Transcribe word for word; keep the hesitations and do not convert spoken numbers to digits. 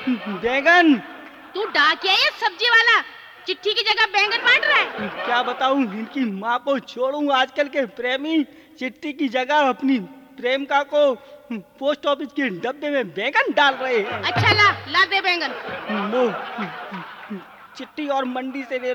बैंगन। तू डाकिया या सब्जी वाला चिट्ठी की जगह बैंगन बांट रहा है? क्या बताऊं, इनकी माँ को छोड़ूं। आजकल के प्रेमी चिट्ठी की जगह अपनी प्रेमिका को पोस्ट ऑफिस के डब्बे में बैंगन डाल रहे हैं। अच्छा ला ला दे बैंगन। वो चिट्ठी और मंडी से ले